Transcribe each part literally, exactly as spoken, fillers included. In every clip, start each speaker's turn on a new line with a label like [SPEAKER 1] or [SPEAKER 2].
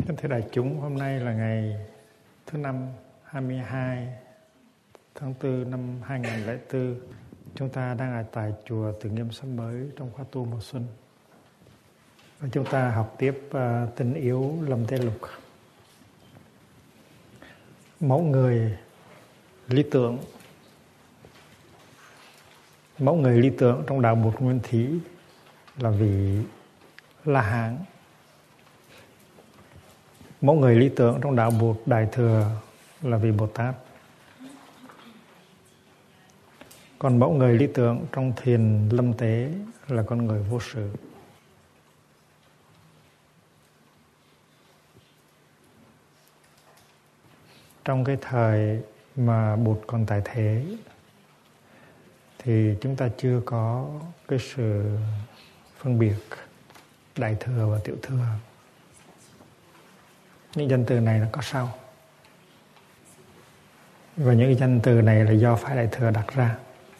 [SPEAKER 1] Kính thưa đại chúng, hôm nay là ngày thứ năm hai mươi hai tháng tư năm hai nghìn không trăm lẻ bốn. Chúng ta đang ở tại chùa Từ Nghiêm Xóm Mới trong khóa tu mùa xuân. Và chúng ta học tiếp uh, Tinh Yếu Lâm Thế Lục. Mẫu người lý tưởng. Mẫu người lý tưởng trong đạo Bụt Nguyên Thí là vị La Hán. Mẫu người lý tưởng trong đạo Bụt Đại Thừa là vị Bồ Tát. Còn mẫu người lý tưởng trong thiền lâm tế là con người vô sự. Trong cái thời mà Bụt còn tại thế thì chúng ta chưa có cái sự phân biệt Đại Thừa và Tiểu Thừa. Những danh từ này nó có sau. Và những danh từ này là do phái Đại Thừa đặt ra.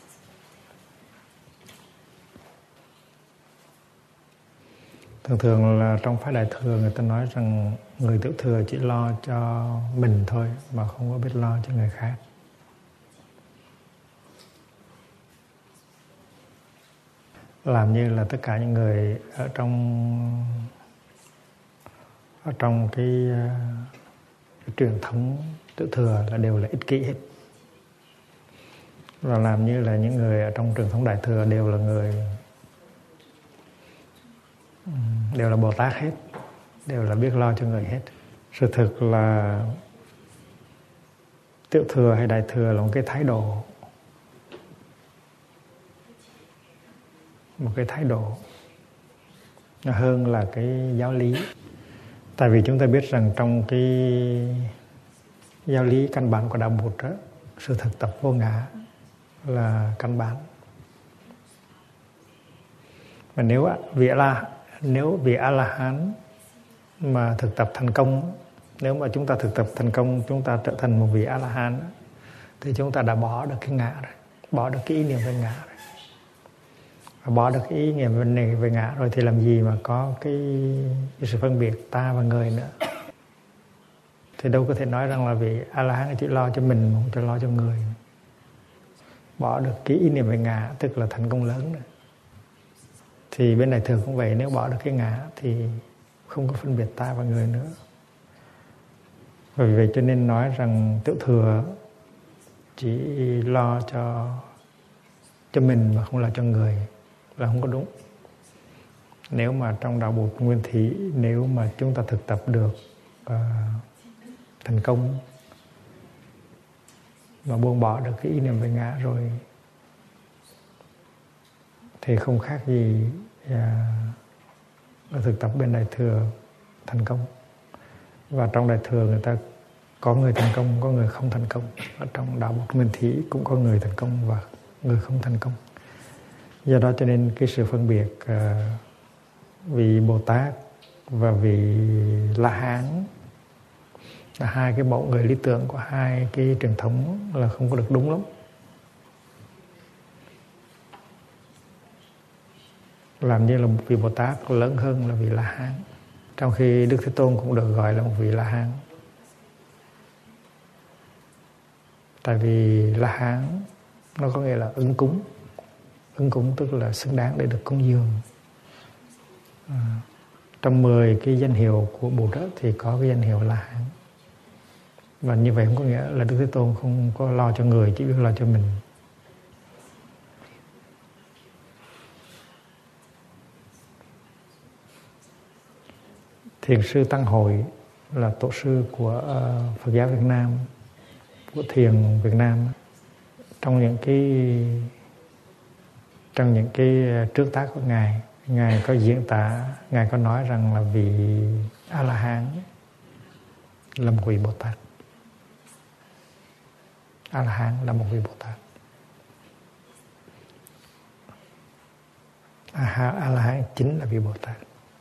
[SPEAKER 1] Thường thường là trong phái Đại Thừa người ta nói rằng người Tiểu Thừa chỉ lo cho mình thôi mà không có biết lo cho người khác. Làm như là tất cả những người ở trong ở trong cái, cái truyền thống Tiểu Thừa là đều là ích kỷ hết. Và làm như là những người ở trong truyền thống Đại Thừa đều là người đều là Bồ Tát hết, đều là biết lo cho người hết. Sự thực là Tiểu Thừa hay Đại Thừa là một cái thái độ, một cái thái độ nó hơn là cái giáo lý. Tại vì chúng ta biết rằng trong cái giáo lý căn bản của đạo Bụt đó, sự thực tập vô ngã là căn bản. Và nếu vị La nếu vị A La Hán mà thực tập thành công, nếu mà chúng ta thực tập thành công, chúng ta trở thành một vị A La Hán thì chúng ta đã bỏ được cái ngã rồi, bỏ được cái ý niệm về ngã rồi. Và bỏ được cái ý niệm về, về ngã rồi thì làm gì mà có cái, cái sự phân biệt ta và người nữa. Thì đâu có thể nói rằng là vị A La Hán chỉ lo cho mình, không cho lo cho người. Bỏ được cái ý niệm về ngã tức là thành công lớn rồi. Thì bên Đại Thừa cũng vậy, nếu bỏ được cái ngã thì không có phân biệt ta và người nữa. Vì vậy cho nên nói rằng Tiểu Thừa chỉ lo cho cho mình mà không lo cho người là không có đúng. Nếu mà trong đạo Bụt Nguyên Thí, nếu mà chúng ta thực tập được uh, thành công mà buông bỏ được cái ý niệm về ngã rồi thì không khác gì uh, thực tập bên Đại Thừa thành công. Và trong Đại Thừa người ta có người thành công, có người không thành công. Ở trong đạo Bụt Nguyên Thí cũng có người thành công và người không thành công. Do đó cho nên cái sự phân biệt uh, vị Bồ Tát và vị La Hán là hai cái mẫu người lý tưởng của hai cái truyền thống là không có được đúng lắm. Làm như là một vị Bồ Tát lớn hơn là vị La Hán, trong khi Đức Thế Tôn cũng được gọi là một vị La Hán. Tại vì La Hán nó có nghĩa là ứng cúng. Ứng cúng tức là xứng đáng để được cúng dường. À, trong mười cái danh hiệu của Bụt đó thì có cái danh hiệu La Hán. Và như vậy không có nghĩa là Đức Thế Tôn không có lo cho người, chỉ biết lo cho mình. Thiền sư Tăng Hội là tổ sư của uh, Phật giáo Việt Nam, của thiền Việt Nam. Trong những cái trong những cái trước tác của ngài, ngài có diễn tả, ngài có nói rằng là vị A La Hán là một vị Bồ Tát. A La Hán là một vị Bồ Tát. A La Hán chính là vị Bồ Tát.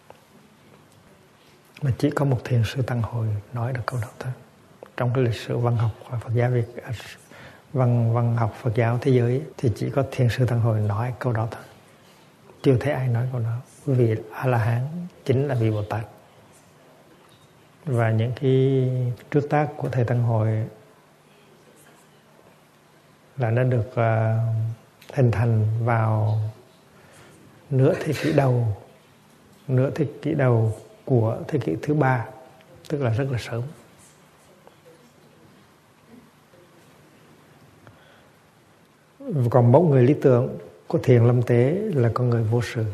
[SPEAKER 1] Mà chỉ có một thiền sư Tăng Hội nói được câu đó thôi. Trong cái lịch sử văn học và Phật giáo Việt, văn văn học Phật giáo thế giới thì chỉ có thiền sư Tăng Hội nói câu đó thôi. Chưa thấy ai nói câu đó. Vì A La Hán chính là vị Bồ Tát. Và những cái trước tác của thầy Tăng Hội là nó được uh, hình thành vào nửa thế kỷ đầu, nửa thế kỷ đầu của thế kỷ thứ ba, tức là rất là sớm. Còn mẫu người lý tưởng của Thiền Lâm Tế là con người vô sự.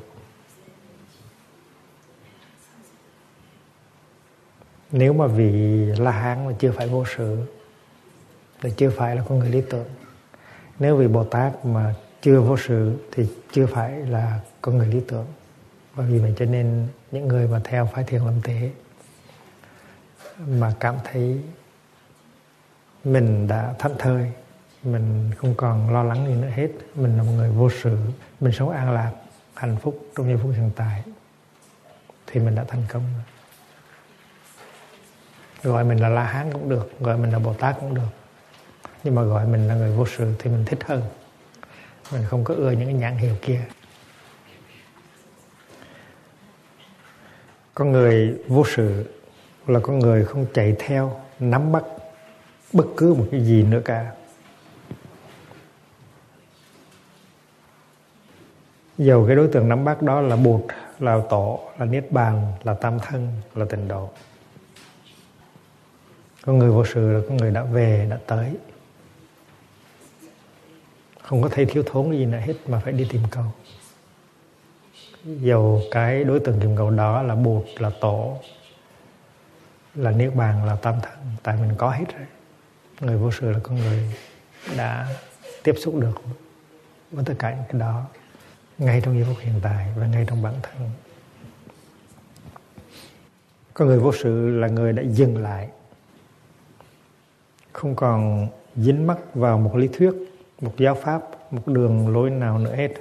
[SPEAKER 1] Nếu mà vị La Hán mà chưa phải vô sự thì chưa phải là con người lý tưởng. Nếu vị Bồ Tát mà chưa vô sự thì chưa phải là con người lý tưởng. Và vì vậy cho nên những người mà theo phái Thiền Lâm Tế mà cảm thấy mình đã thảnh thơi, mình không còn lo lắng gì nữa hết, mình là một người vô sự, mình sống an lạc, hạnh phúc trong giây phút hiện tại, thì mình đã thành công rồi. Gọi mình là La Hán cũng được, gọi mình là Bồ Tát cũng được, nhưng mà gọi mình là người vô sự thì mình thích hơn. Mình không có ưa những cái nhãn hiệu kia. Con người vô sự là con người không chạy theo, nắm bắt bất cứ một cái gì nữa cả. Dầu cái đối tượng nắm bắt đó là Bụt, là Tổ, là Niết Bàn, là Tam Thân, là Tịnh Độ. Con người vô sự là con người đã về, đã tới, không có thấy thiếu thốn gì nữa hết mà phải đi tìm cầu. Dầu cái đối tượng tìm cầu đó là Bụt, là Tổ, là Niết Bàn, là Tam Thân, tại mình có hết rồi. Người vô sự là con người đã tiếp xúc được với tất cả những cái đó ngay trong giây phút hiện tại và ngay trong bản thân. Con người vô sự là người đã dừng lại, không còn dính mắc vào một lý thuyết, một giáo pháp, một đường lối nào nữa hết.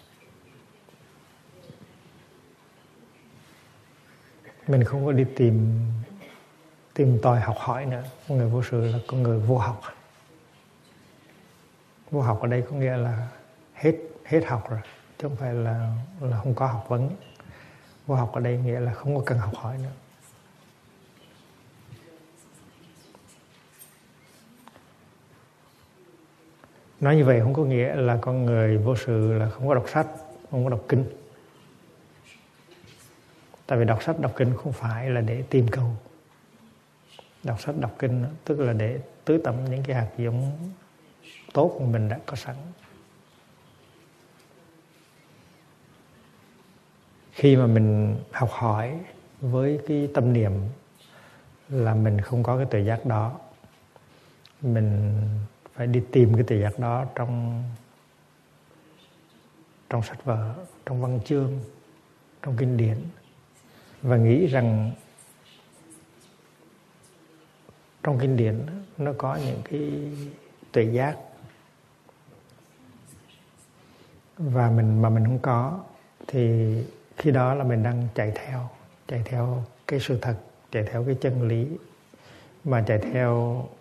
[SPEAKER 1] Mình không có đi tìm tìm tòi học hỏi nữa. Con người vô sự là con người vô học. Vô học ở đây có nghĩa là hết hết học rồi, chứ không phải là là không có học vấn. Vô học ở đây nghĩa là không có cần học hỏi nữa. Nói như vậy không có nghĩa là con người vô sự là không có đọc sách, không có đọc kinh. Tại vì đọc sách, đọc kinh không phải là để tìm cầu. Đọc sách, đọc kinh tức là để tưới tẩm những cái hạt giống tốt mà mình đã có sẵn. Khi mà mình học hỏi với cái tâm niệm là mình không có cái tuệ giác đó, mình phải đi tìm cái tuệ giác đó trong trong sách vở, trong văn chương, trong kinh điển, và nghĩ rằng trong kinh điển nó có những cái tuệ giác và mình mà mình không có, thì khi đó là mình đang chạy theo chạy theo cái sự thật, chạy theo cái chân lý, mà chạy theo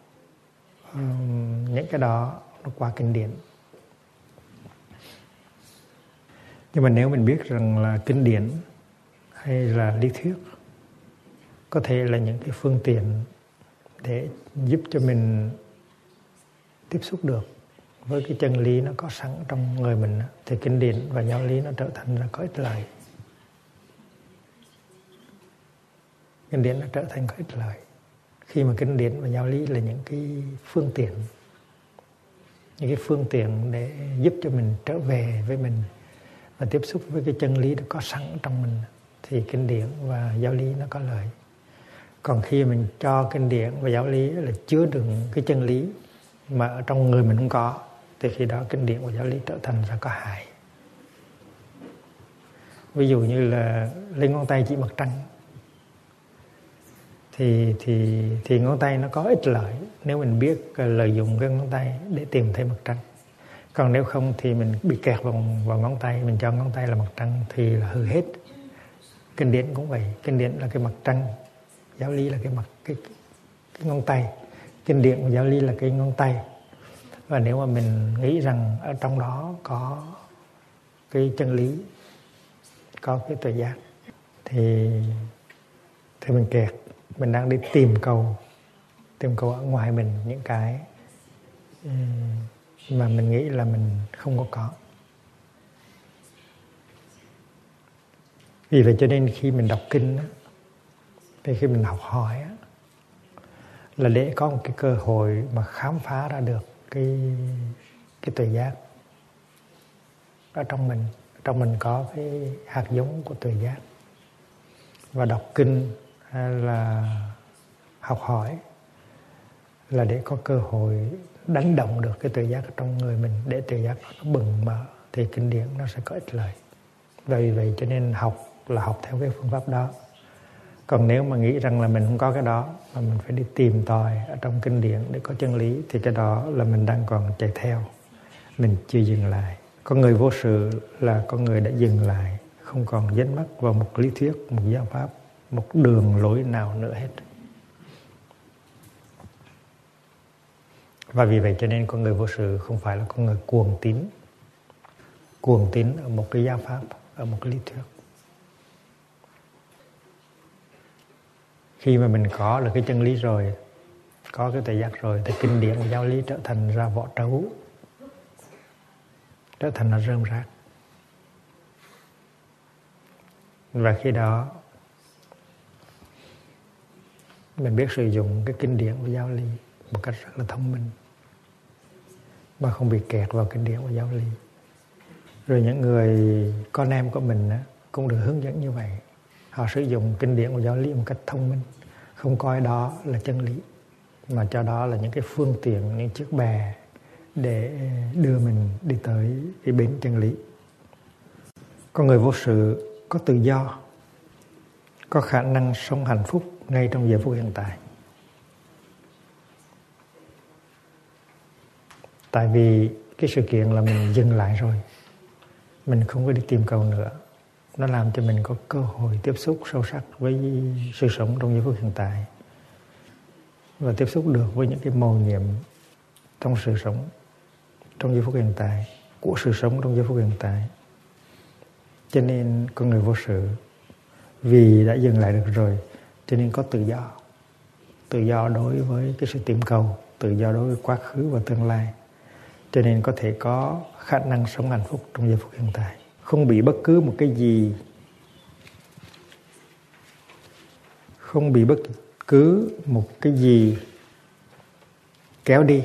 [SPEAKER 1] um, những cái đó nó qua kinh điển. Nhưng mà nếu mình biết rằng là kinh điển hay là lý thuyết có thể là những cái phương tiện để giúp cho mình tiếp xúc được với cái chân lý nó có sẵn trong người mình, thì kinh điển và giáo lý nó trở thành là có ích lợi. Kinh điển nó trở thành có ích lợi khi mà kinh điển và giáo lý là những cái phương tiện, những cái phương tiện để giúp cho mình trở về với mình và tiếp xúc với cái chân lý nó có sẵn trong mình, thì kinh điển và giáo lý nó có lợi. Còn khi mình cho kinh điển và giáo lý là chứa đựng cái chân lý mà ở trong người mình không có, thì khi đó kinh điển và giáo lý trở thành ra có hại. Ví dụ như là lên ngón tay chỉ mặt trăng, thì thì thì ngón tay nó có ích lợi nếu mình biết lợi dụng cái ngón tay để tìm thấy mặt trăng. Còn nếu không thì mình bị kẹt vào, vào ngón tay, mình cho ngón tay là mặt trăng thì là hư hết. Kinh điển cũng vậy, kinh điển là cái mặt trăng, giáo lý là cái mặt cái, cái ngón tay. Kinh điển và giáo lý là cái ngón tay. Và nếu mà mình nghĩ rằng ở trong đó có cái chân lý, có cái tuệ giác, thì thì mình kẹt, mình đang đi tìm cầu, tìm cầu ở ngoài mình những cái mà mình nghĩ là mình không có có. Vì vậy cho nên khi mình đọc kinh á, thì khi mình học hỏi á, là để có một cái cơ hội mà khám phá ra được cái cái tuệ giác ở trong mình. Trong mình có cái hạt giống của tuệ giác. Và đọc kinh hay là học hỏi là để có cơ hội đánh động được cái tuệ giác ở trong người mình, để tuệ giác nó bừng mở thì kinh điển nó sẽ có ích lợi. Và vì vậy cho nên học là học theo cái phương pháp đó. Còn nếu mà nghĩ rằng là mình không có cái đó mà mình phải đi tìm tòi ở trong kinh điển để có chân lý, thì cái đó là mình đang còn chạy theo, mình chưa dừng lại. Con người vô sự là con người đã dừng lại, không còn dính mắc vào một lý thuyết, một giáo pháp, một đường lối nào nữa hết. Và vì vậy cho nên con người vô sự không phải là con người cuồng tín, cuồng tín ở một cái giáo pháp, ở một cái lý thuyết. Khi mà mình có được cái chân lý rồi, có cái tuệ giác rồi, thì kinh điển và giáo lý trở thành ra vỏ trấu, trở thành là rơm rác. Và khi đó mình biết sử dụng cái kinh điển và giáo lý một cách rất là thông minh, mà không bị kẹt vào kinh điển và giáo lý. Rồi những người con em của mình cũng được hướng dẫn như vậy. Họ sử dụng kinh điển và giáo lý một cách thông minh, không coi đó là chân lý, mà cho đó là những cái phương tiện, những chiếc bè để đưa mình đi tới cái bến chân lý. Con người vô sự có tự do, có khả năng sống hạnh phúc ngay trong giờ phút hiện tại. Tại vì cái sự kiện là mình dừng lại rồi, mình không có đi tìm cầu nữa. Nó làm cho mình có cơ hội tiếp xúc sâu sắc với sự sống trong giây phút hiện tại, và tiếp xúc được với những cái mầu nhiệm trong sự sống trong giây phút hiện tại, của sự sống trong giây phút hiện tại. Cho nên con người vô sự vì đã dừng lại được rồi, cho nên có tự do. Tự do đối với cái sự tìm cầu, tự do đối với quá khứ và tương lai. Cho nên có thể có khả năng sống hạnh phúc trong giây phút hiện tại, không bị bất cứ một cái gì, không bị bất cứ một cái gì kéo đi,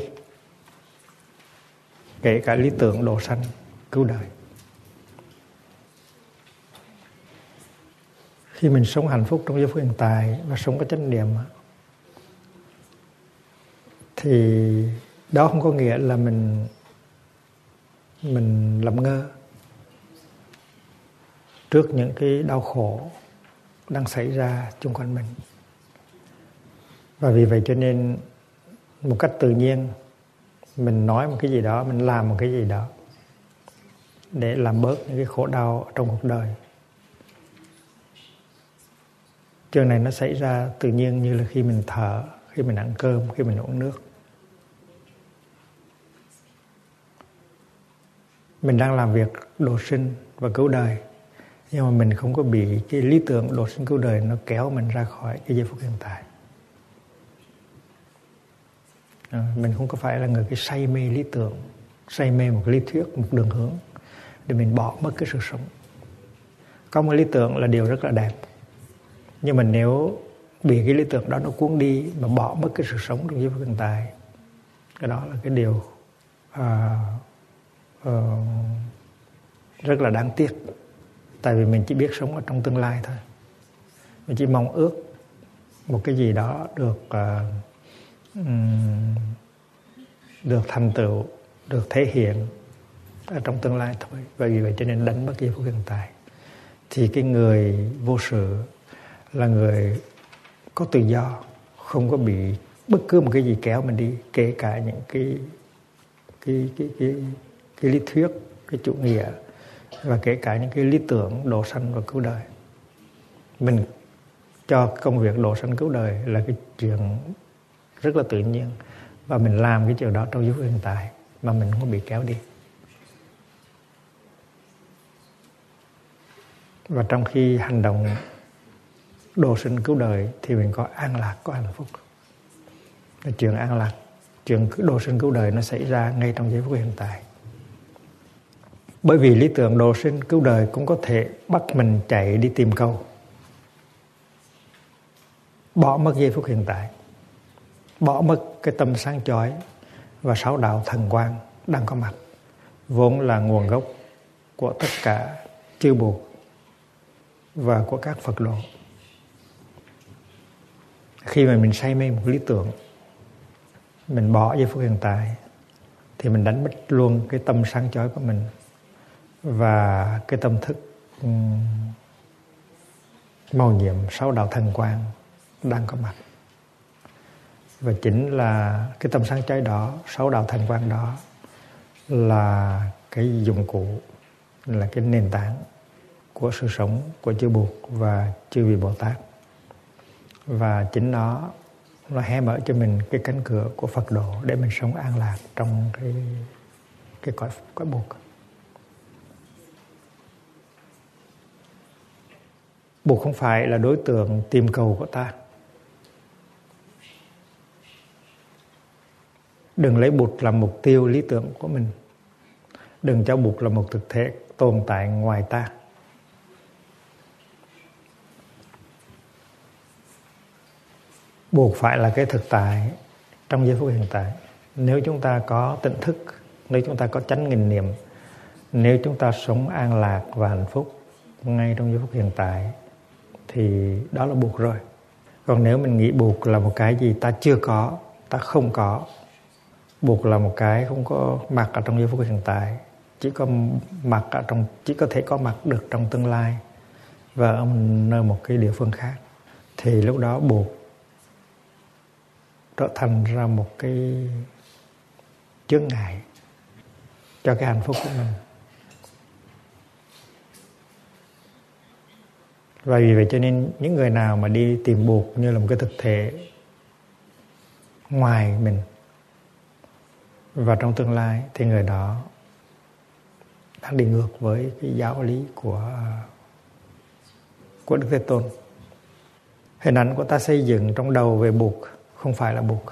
[SPEAKER 1] kể cả lý tưởng độ sanh cứu đời. Khi mình sống hạnh phúc trong giây phút hiện tại và sống có chánh niệm, thì đó không có nghĩa là mình mình làm ngơ trước những cái đau khổ đang xảy ra xung quanh mình. Và vì vậy cho nên một cách tự nhiên mình nói một cái gì đó, mình làm một cái gì đó để làm bớt những cái khổ đau trong cuộc đời. Chuyện này nó xảy ra tự nhiên như là khi mình thở, khi mình ăn cơm, khi mình uống nước. Mình đang làm việc độ sinh và cứu đời, nhưng mà mình không có bị cái lý tưởng độ sinh cứu đời nó kéo mình ra khỏi cái giây phút hiện tại. À, mình không có phải là người cái say mê lý tưởng, say mê một cái lý thuyết, một đường hướng để mình bỏ mất cái sự sống. Có một lý tưởng là điều rất là đẹp, nhưng mà nếu bị cái lý tưởng đó nó cuốn đi mà bỏ mất cái sự sống trong giây phút hiện tại, cái đó là cái điều à, à, rất là đáng tiếc. Tại vì mình chỉ biết sống ở trong tương lai thôi. Mình chỉ mong ước một cái gì đó được uh, um, được thành tựu, được thể hiện ở trong tương lai thôi. Và vì vậy cho nên đánh mất giây phút hiện tại. Thì cái người vô sự là người có tự do, không có bị bất cứ một cái gì kéo mình đi, kể cả những cái cái cái cái, cái lý thuyết, cái chủ nghĩa, và kể cả những cái lý tưởng độ sanh và cứu đời. Mình cho công việc độ sanh cứu đời là cái chuyện rất là tự nhiên, và mình làm cái chuyện đó trong giây phút hiện tại mà mình không bị kéo đi. Và trong khi hành động độ sinh cứu đời thì mình có an lạc, có hạnh phúc. Cái chuyện an lạc, chuyện độ sinh cứu đời nó xảy ra ngay trong giây phút hiện tại. Bởi vì lý tưởng độ sinh cứu đời cũng có thể bắt mình chạy đi tìm câu, bỏ mất giây phút hiện tại, bỏ mất cái tâm sáng chói và sáu đạo thần quang đang có mặt, vốn là nguồn gốc của tất cả chư Bụt và của các Phật độ. Khi mà mình say mê một lý tưởng, mình bỏ giây phút hiện tại, thì mình đánh mất luôn cái tâm sáng chói của mình và cái tâm thức um, màu nhiệm sáu đạo thần quang đang có mặt. Và chính là cái tâm sáng chói đó, sáu đạo thần quang đó là cái dụng cụ, là cái nền tảng của sự sống của chư Bụt và chư vị Bồ Tát. Và chính nó nó hé mở cho mình cái cánh cửa của Phật độ để mình sống an lạc trong cái cái cõi cõi Bụt. Bụt không phải là đối tượng tìm cầu của ta. Đừng lấy Bụt làm mục tiêu lý tưởng của mình. Đừng cho Bụt là một thực thể tồn tại ngoài ta. Bụt phải là cái thực tại trong giây phút hiện tại. Nếu chúng ta có tỉnh thức, nếu chúng ta có chánh nghình niệm, nếu chúng ta sống an lạc và hạnh phúc ngay trong giây phút hiện tại, thì đó là Bụt rồi. Còn nếu mình nghĩ Bụt là một cái gì ta chưa có, ta không có, Bụt là một cái không có mặt ở trong giây phút hiện tại, chỉ có mặt ở trong, chỉ có thể có mặt được trong tương lai và ở nơi một cái địa phương khác, thì lúc đó Bụt trở thành ra một cái chướng ngại cho cái hạnh phúc của mình. Và vì vậy cho nên những người nào mà đi tìm Bụt như là một cái thực thể ngoài mình và trong tương lai, thì người đó đang đi ngược với cái giáo lý của của Đức Thế Tôn. Hình ảnh của ta xây dựng trong đầu về Bụt không phải là Bụt.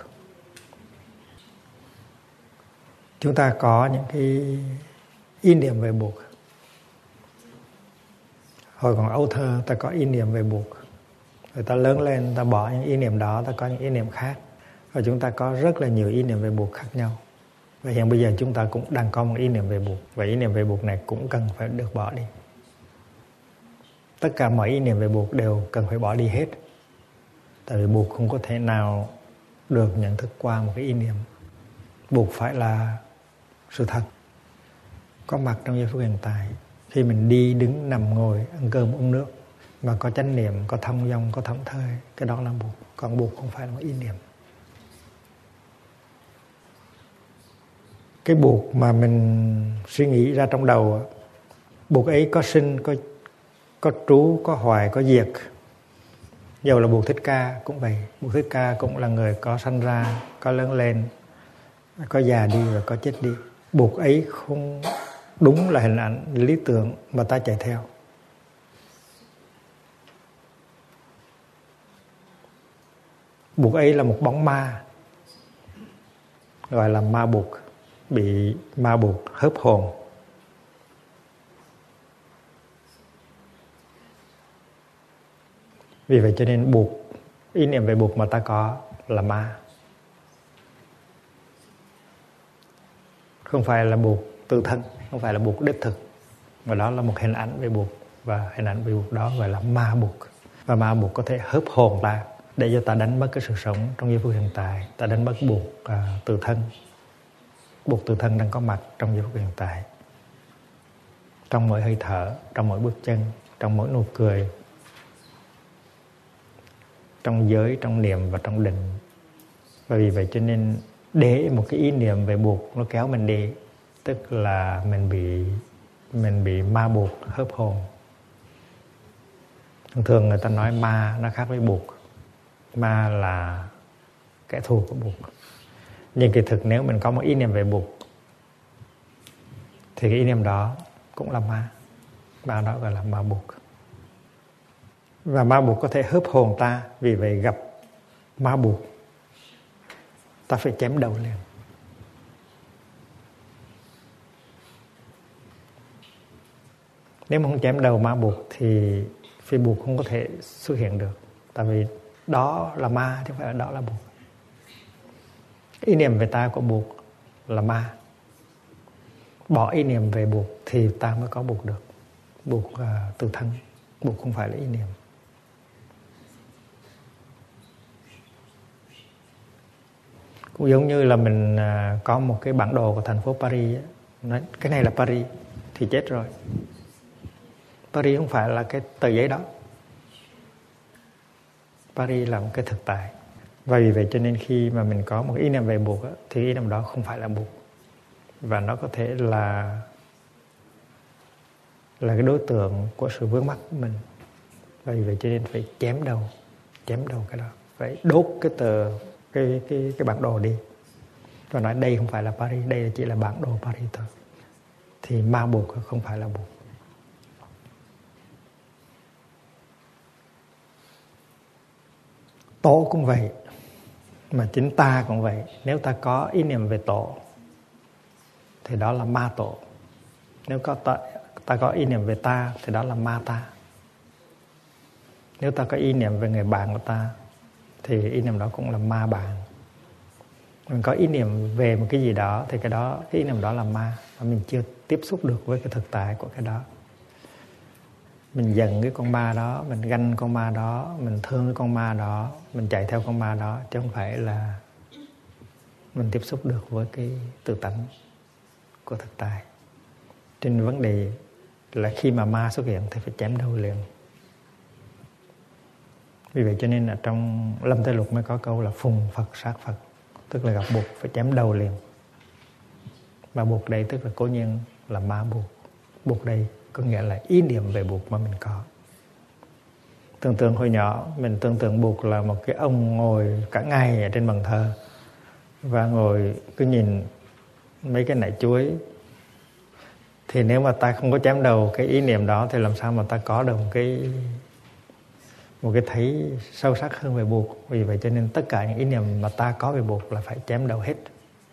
[SPEAKER 1] Chúng ta có những cái ý niệm về Bụt. Hồi còn ấu thơ ta có ý niệm về Bụt, rồi ta lớn lên ta bỏ những ý niệm đó, ta có những ý niệm khác, và chúng ta có rất là nhiều ý niệm về Bụt khác nhau. Và hiện bây giờ chúng ta cũng đang có một ý niệm về Bụt, và ý niệm về Bụt này cũng cần phải được bỏ đi. Tất cả mọi ý niệm về Bụt đều cần phải bỏ đi hết. Tại vì Bụt không có thể nào được nhận thức qua một cái ý niệm. Bụt phải là sự thật, có mặt trong giây phút hiện tại. Khi mình đi, đứng, nằm, ngồi, ăn cơm, uống nước, mà có chánh niệm, có thông dong, có thảnh thơi, cái đó là Bụt. Còn Bụt không phải là một ý niệm. Cái Bụt mà mình suy nghĩ ra trong đầu, Bụt ấy có sinh, có, có trú, có hoài, có diệt. Dầu là Bụt Thích Ca cũng vậy. Bụt Thích Ca cũng là người có sanh ra, có lớn lên, có già đi và có chết đi. Bụt ấy không đúng là hình ảnh lý tưởng mà ta chạy theo. Bụt ấy là một bóng ma, gọi là ma Bụt, bị ma Bụt hớp hồn. Vì vậy cho nên Bụt, ý niệm về Bụt mà ta có là ma. Không phải là Bụt tự thân, không phải là Bụt đích thực, mà đó là một hình ảnh về Bụt, và hình ảnh về Bụt đó gọi là ma Bụt. Và ma Bụt có thể hớp hồn ta để cho ta đánh mất cái sự sống trong giây phút hiện tại, ta đánh mất Bụt à, tự thân. Bụt tự thân đang có mặt trong giây phút hiện tại, trong mỗi hơi thở, trong mỗi bước chân, trong mỗi nụ cười, trong giới, trong niệm và trong định. Và vì vậy cho nên để một cái ý niệm về Bụt nó kéo mình đi, tức là mình bị mình bị ma Bụt hớp hồn. Thường thường người ta nói ma nó khác với Bụt. Ma là kẻ thù của Bụt. Nhưng kỳ thực nếu mình có một ý niệm về Bụt thì cái ý niệm đó cũng là ma. Ma đó gọi là ma Bụt. Và ma buộc có thể hớp hồn ta. Vì vậy gặp ma buộc, ta phải chém đầu liền. Nếu mà không chém đầu ma buộc thì phi buộc không có thể xuất hiện được. Tại vì đó là ma chứ không phải là đó là buộc. Ý niệm về ta của buộc là ma. Bỏ ý niệm về buộc thì ta mới có buộc được. Buộc uh, từ thân. Buộc không phải là ý niệm. Cũng giống như là mình uh, có một cái bản đồ của thành phố Paris ấy. Nói, cái này là Paris thì chết rồi. Paris không phải là cái tờ giấy đó. Paris là một cái thực tại. Và vì vậy cho nên khi mà mình có một ý niệm về buộc á, thì ý niệm đó không phải là buộc. Và nó có thể là là cái đối tượng của sự vướng mắc của mình. Và vì vậy cho nên phải chém đầu. Chém đầu cái đó. Phải đốt cái tờ Cái, cái, cái bản đồ đi. Và nói đây không phải là Paris. Đây chỉ là bản đồ Paris thôi. Thì ma buộc không phải là buộc. Tổ cũng vậy. Mà chính ta cũng vậy. Nếu ta có ý niệm về tổ thì đó là ma tổ. Nếu có ta, ta có ý niệm về ta thì đó là ma ta. Nếu ta có ý niệm về người bạn của ta thì ý niệm đó cũng là ma bạn. Mình có ý niệm về một cái gì đó thì cái đó, cái ý niệm đó là ma. Và mình chưa tiếp xúc được với cái thực tại của cái đó. Mình giận cái con ma đó, mình ganh con ma đó, mình thương cái con ma đó, mình chạy theo con ma đó, chứ không phải là mình tiếp xúc được với cái tự tánh của thực tại. Trên vấn đề là khi mà ma xuất hiện thì phải chém đầu liền. Vì vậy cho nên là trong Lâm Thế Lục mới có câu là phùng Phật sát Phật. Tức là gặp buộc phải chém đầu liền. Mà buộc đây tức là cố nhiên là ma buộc. Buộc đây có nghĩa là ý niệm về buộc mà mình có. Tưởng tượng hồi nhỏ mình tưởng tượng buộc là một cái ông ngồi cả ngày ở trên bàn thờ. Và ngồi cứ nhìn mấy cái nải chuối. Thì nếu mà ta không có chém đầu cái ý niệm đó thì làm sao mà ta có được một cái một cái thấy sâu sắc hơn về buộc. Vì vậy cho nên tất cả những ý niệm mà ta có về buộc là phải chém đầu hết.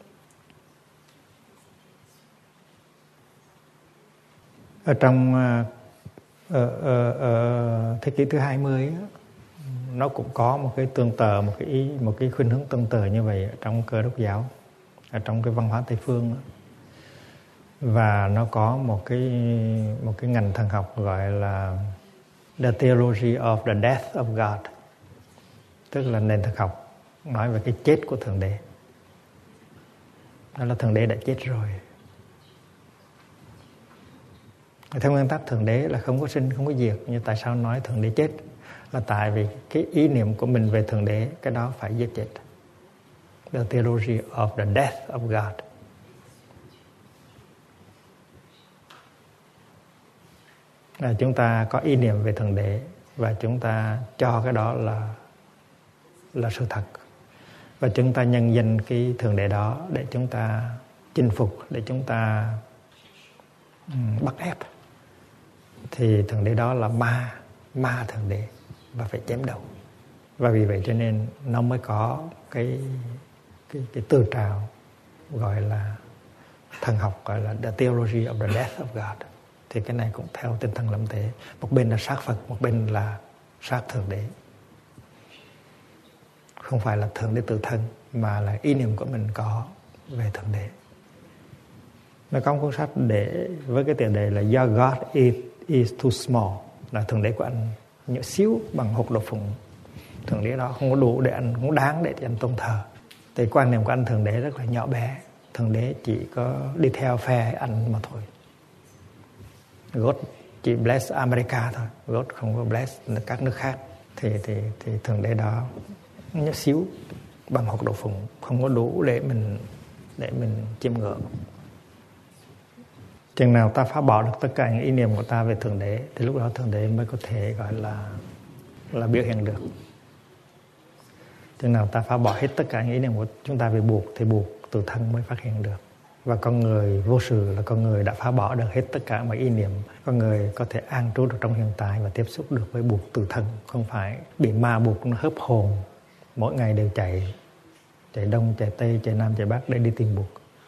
[SPEAKER 1] Ở trong ở, ở, ở thế kỷ thứ hai mươi nó cũng có một cái tương tự, một cái ý, một cái khuynh hướng tương tự như vậy ở trong Cơ Đốc giáo, ở trong cái văn hóa Tây phương. Và nó có một cái một cái ngành thần học gọi là The Theology of the Death of God, tức là nền thần học nói về cái chết của Thượng Đế. Đó là Thượng Đế đã chết rồi. Theo nguyên tắc Thượng Đế là không có sinh, không có diệt. Nhưng tại sao nói Thượng Đế chết? Là tại vì cái ý niệm của mình về Thượng Đế, cái đó phải giết chết. The Theology of the Death of God. Là chúng ta có ý niệm về Thượng Đế và chúng ta cho cái đó là là sự thật. Và chúng ta nhân danh cái Thượng Đế đó để chúng ta chinh phục, để chúng ta um, bắt ép. Thì Thượng Đế đó là ma, ma Thượng Đế và phải chém đầu. Và vì vậy cho nên nó mới có cái cái, cái từ trào gọi là thần học, gọi là The Theology of the Death of God. Thì cái này cũng theo tinh thần lâm thế. Một bên là sát Phật, một bên là sát Thượng Đế. Không phải là Thượng Đế tự thân, mà là ý niệm của mình có về Thượng Đế. Nó có một cuốn sách để với cái tiền đề là Do God is, is too small, là Thượng Đế của anh nhỏ xíu bằng hột đậu phụng. Thượng Đế đó không có đủ để anh, không đáng để anh tôn thờ. Thì quan niệm của anh Thượng Đế rất là nhỏ bé. Thượng Đế chỉ có đi theo phe anh mà thôi. God chỉ bless America thôi, God không có bless các nước khác. Thì thì thì Thượng Đế đó nhỏ xíu bằng hột đậu phụng, không có đủ để mình để mình chiêm ngưỡng. Chừng nào ta phá bỏ được tất cả những ý niệm của ta về Thượng Đế thì lúc đó Thượng Đế mới có thể gọi là là biểu hiện được. Chừng nào ta phá bỏ hết tất cả những ý niệm của chúng ta về buộc thì buộc tự thân mới phát hiện được. Và con người vô sự là con người đã phá bỏ được hết tất cả mọi ý niệm. Con người có thể an trú được trong hiện tại và tiếp xúc được với buộc tự thân, không phải bị ma buộc nó hớp hồn, mỗi ngày đều chạy, chạy đông, chạy tây, chạy nam, chạy bắc để đi tìm buộc.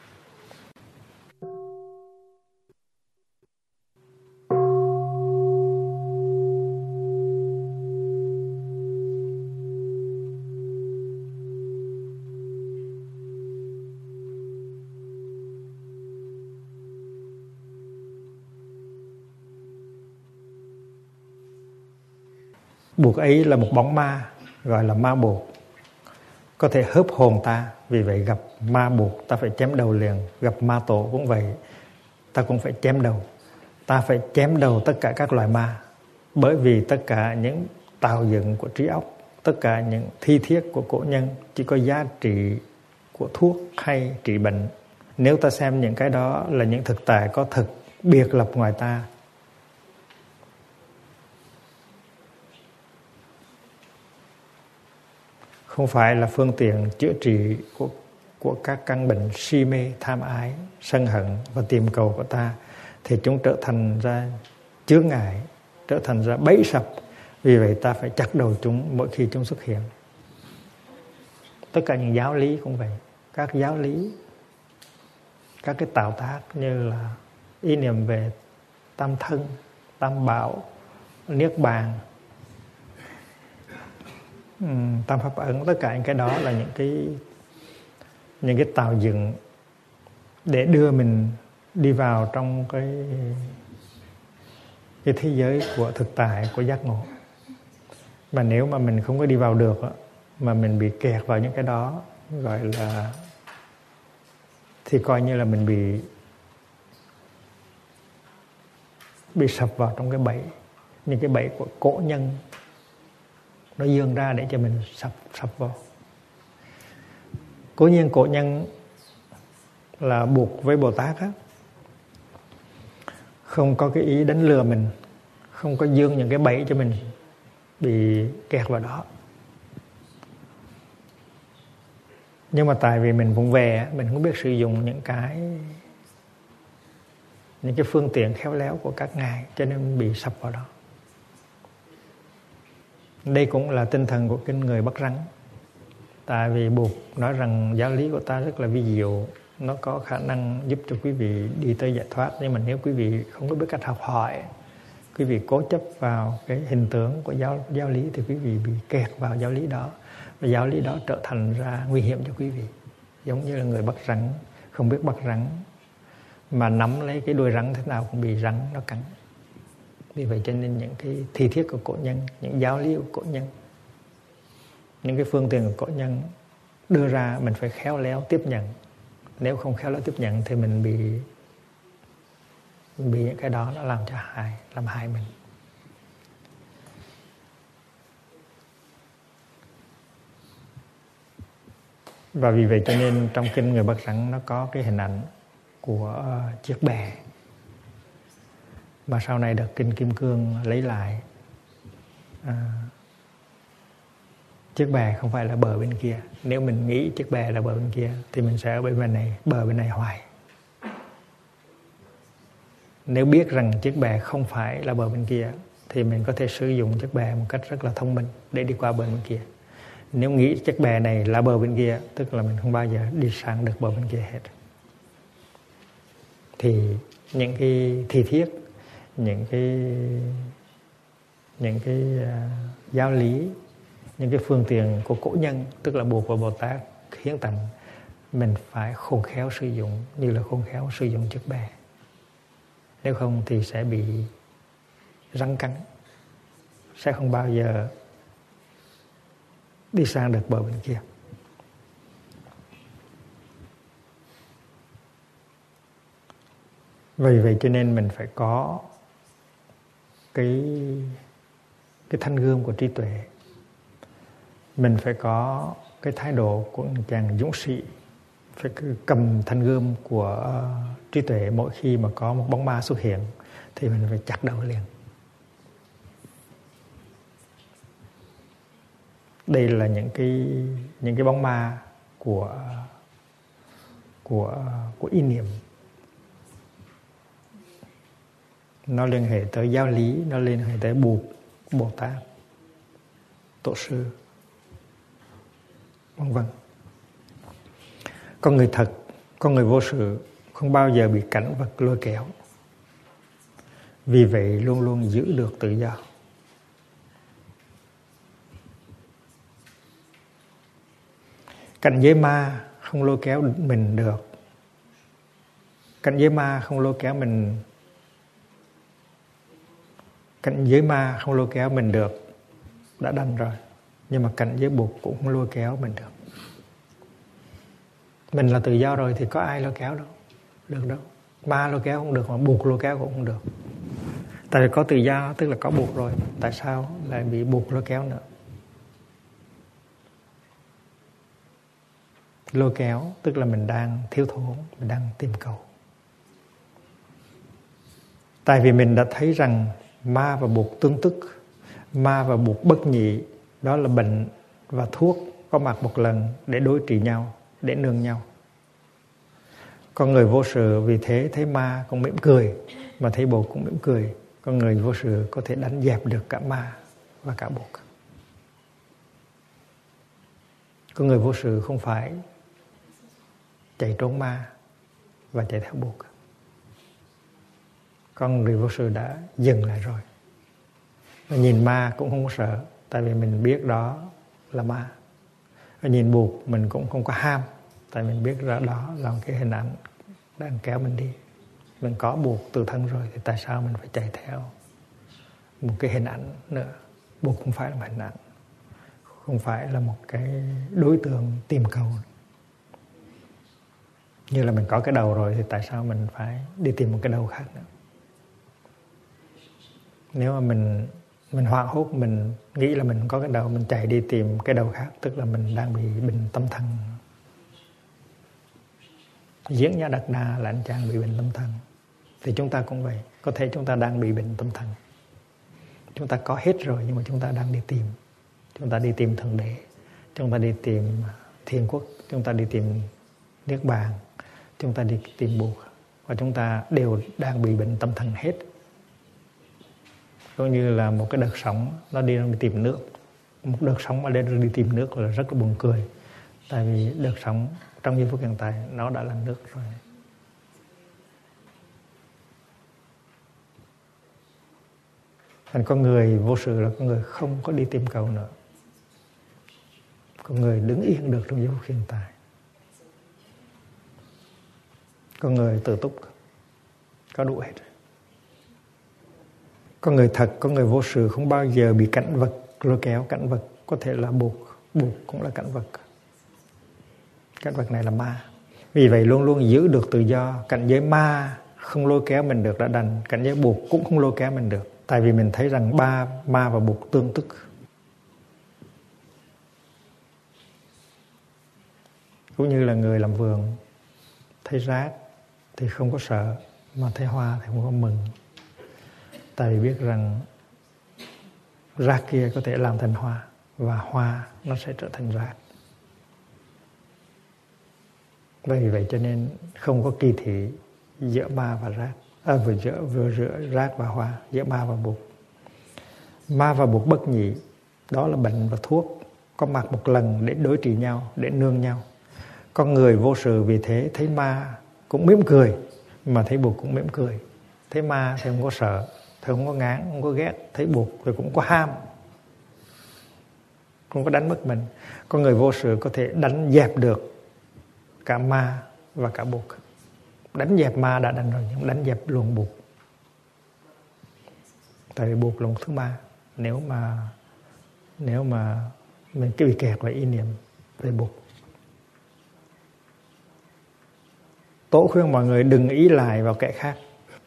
[SPEAKER 1] Buộc ấy là một bóng ma, gọi là ma buộc, có thể hớp hồn ta. Vì vậy gặp ma buộc ta phải chém đầu liền. Gặp ma tổ cũng vậy, ta cũng phải chém đầu. Ta phải chém đầu tất cả các loài ma. Bởi vì tất cả những tạo dựng của trí óc, tất cả những thi thiết của cổ nhân chỉ có giá trị của thuốc hay trị bệnh. Nếu ta xem những cái đó là những thực tại có thực biệt lập ngoài ta, không phải là phương tiện chữa trị của, của các căn bệnh si mê, tham ái, sân hận và tìm cầu của ta, thì chúng trở thành ra chướng ngại, trở thành ra bẫy sập. Vì vậy ta phải chặt đầu chúng mỗi khi chúng xuất hiện. Tất cả những giáo lý cũng vậy. Các giáo lý, các cái tạo tác như là ý niệm về tam thân, tam bảo, niết bàn, tam pháp ấn, tất cả những cái đó là những cái những cái tạo dựng để đưa mình đi vào trong cái cái thế giới của thực tại, của giác ngộ. Mà nếu mà mình không có đi vào được, mà mình bị kẹt vào những cái đó, gọi là thì coi như là mình bị bị sập vào trong cái bẫy, những cái bẫy của cổ nhân nó dương ra để cho mình sập sập vào. Cố nhiên cổ nhân là buộc với Bồ Tát á, không có cái ý đánh lừa mình, không có dương những cái bẫy cho mình bị kẹt vào đó. Nhưng mà tại vì mình vụng về, mình không biết sử dụng những cái những cái phương tiện khéo léo của các ngài, cho nên bị sập vào đó. Đây cũng là tinh thần của kinh Người Bắt Rắn. Tại vì buộc nói rằng giáo lý của ta rất là vi diệu, nó có khả năng giúp cho quý vị đi tới giải thoát. Nhưng mà nếu quý vị không có biết cách học hỏi, quý vị cố chấp vào cái hình tướng của giáo, giáo lý, thì quý vị bị kẹt vào giáo lý đó. Và giáo lý đó trở thành ra nguy hiểm cho quý vị. Giống như là người bắt rắn, không biết bắt rắn, mà nắm lấy cái đuôi rắn thế nào cũng bị rắn nó cắn. Vì vậy cho nên những cái thi thiết của cổ nhân, những giáo lý của cổ nhân, những cái phương tiện của cổ nhân đưa ra, mình phải khéo léo tiếp nhận. Nếu không khéo léo tiếp nhận thì mình bị bị những cái đó nó làm cho hại, làm hại mình. Và vì vậy cho nên trong kinh Người Bắt Rắn nó có cái hình ảnh của uh, chiếc bè, mà sau này được kinh Kim Cương lấy lại. À, chiếc bè không phải là bờ bên kia. Nếu mình nghĩ chiếc bè là bờ bên kia thì mình sẽ ở bên này, bờ bên này hoài. Nếu biết rằng chiếc bè không phải là bờ bên kia thì mình có thể sử dụng chiếc bè một cách rất là thông minh để đi qua bờ bên kia. Nếu nghĩ chiếc bè này là bờ bên kia, tức là mình không bao giờ đi sang được bờ bên kia hết. Thì những cái thi thiết, những cái những cái uh, giáo lý, những cái phương tiện của cổ nhân, tức là buộc và Bồ Tát hiến tặng, mình phải khôn khéo sử dụng như là khôn khéo sử dụng chiếc bè. Nếu không thì sẽ bị rắn cắn, sẽ không bao giờ đi sang được bờ bên kia. Vì vậy cho nên mình phải có cái cái thanh gươm của trí tuệ. Mình phải có cái thái độ của một chàng dũng sĩ, phải cầm thanh gươm của uh, trí tuệ. Mỗi khi mà có một bóng ma xuất hiện thì mình phải chặt đầu liền. Đây là những cái những cái bóng ma của của của ý niệm. Nó liên hệ tới giáo lý, nó liên hệ tới Bụt, Bồ Tát, Tổ sư, vân vân. Con người thật, con người vô sự không bao giờ bị cảnh vật lôi kéo. Vì vậy luôn luôn giữ được tự do. Cảnh giới ma không lôi kéo mình được. Cảnh giới ma không lôi kéo mình. Cảnh giới ma không lôi kéo mình được đã đành rồi. Nhưng mà cảnh giới Bụt cũng không lôi kéo mình được. Mình là tự do rồi thì có ai lôi kéo đâu. Được đâu. Ma lôi kéo không được mà Bụt lôi kéo cũng không được. Tại vì có tự do tức là có Bụt rồi. Tại sao lại bị Bụt lôi kéo nữa? Lôi kéo tức là mình đang thiếu thốn, mình đang tìm cầu. Tại vì mình đã thấy rằng ma và Bụt tương tức, ma và Bụt bất nhị, đó là bệnh và thuốc có mặt một lần để đối trị nhau, để nương nhau. Con người vô sự vì thế thấy ma cũng mỉm cười, mà thấy Bụt cũng mỉm cười. Con người vô sự có thể đánh dẹp được cả ma và cả Bụt. Con người vô sự không phải chạy trốn ma và chạy theo Bụt. Con người vô sự đã dừng lại rồi. Và nhìn ma cũng không có sợ, tại vì mình biết đó là ma. Và nhìn Bụt mình cũng không có ham, tại mình biết ra đó là một cái hình ảnh đang kéo mình đi. Mình có Bụt từ thân rồi thì tại sao mình phải chạy theo một cái hình ảnh nữa? Bụt không phải là một hình ảnh, không phải là một cái đối tượng tìm cầu. Như là mình có cái đầu rồi thì tại sao mình phải đi tìm một cái đầu khác nữa? Nếu mà mình mình hoảng hốt, mình nghĩ là mình có cái đầu, mình chạy đi tìm cái đầu khác, tức là mình đang bị bệnh tâm thần. Diễn Nhã Đạt Đa là anh chàng bị bệnh tâm thần. Thì chúng ta cũng vậy. Có thể chúng ta đang bị bệnh tâm thần. Chúng ta có hết rồi nhưng mà chúng ta đang đi tìm. Chúng ta đi tìm Thượng Đế, chúng ta đi tìm Thiên Quốc, chúng ta đi tìm Niết Bàn, chúng ta đi tìm Bụt. Và chúng ta đều đang bị bệnh tâm thần hết. Giống như là một cái đợt sóng nó đi đi tìm nước. Một đợt sóng mà đi tìm nước là rất là buồn cười. Tại vì đợt sóng trong giây phút hiện tại nó đã là nước rồi. Thành con người vô sự là con người không có đi tìm cầu nữa. Con người đứng yên được trong giây phút hiện tại. Con người tự túc, có đủ hết. Con người thật, con người vô sự không bao giờ bị cảnh vật lôi kéo. Cảnh vật có thể là Bụt, Bụt cũng là cảnh vật. Cảnh vật này là ma. Vì vậy luôn luôn giữ được tự do. Cảnh giới ma không lôi kéo mình được đã đành. Cảnh giới Bụt cũng không lôi kéo mình được. Tại vì mình thấy rằng ba ma và Bụt tương tức. Cũng như là người làm vườn, thấy rác thì không có sợ, mà thấy hoa thì không có mừng. Tại vì biết rằng rác kia có thể làm thành hoa, và hoa nó sẽ trở thành rác. Vì vậy cho nên không có kỳ thị giữa ma và rác, à, vừa giữa vừa giữa rác và hoa, giữa ma và Bụt. Ma và Bụt bất nhị, đó là bệnh và thuốc có mặt một lần để đối trị nhau, để nương nhau. Con người vô sự vì thế thấy ma cũng mỉm cười, mà thấy Bụt cũng mỉm cười. Thấy ma thì không có sợ, thì không có ngán, không có ghét. Thấy Bụt thì cũng có ham, không có đánh mất mình. Con người vô sự có thể đánh dẹp được cả ma và cả Bụt. Đánh dẹp ma đã đành rồi, nhưng đánh dẹp luôn Bụt. Tại vì Bụt là một thứ ma. Nếu mà Nếu mà mình cứ bị kẹt vào ý niệm về Bụt. Tổ khuyên mọi người đừng ý lại vào kẻ khác.